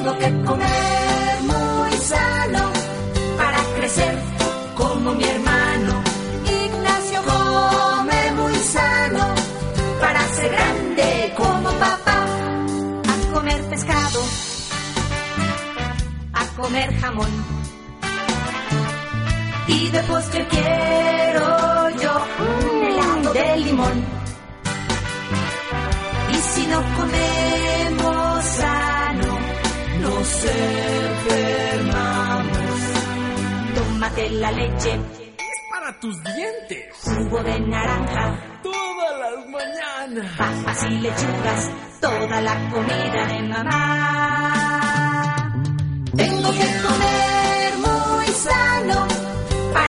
Tengo que comer muy sano para crecer como mi hermano. Ignacio come muy sano para ser grande como papá. A comer pescado, a comer jamón, y de postre quiero yo un helado de limón. Y si no comemos sano, nos enfermamos. Tómate la leche, es para tus dientes. Jugo de naranja, todas las mañanas. Papas y lechugas, toda la comida de mamá. Tengo que comer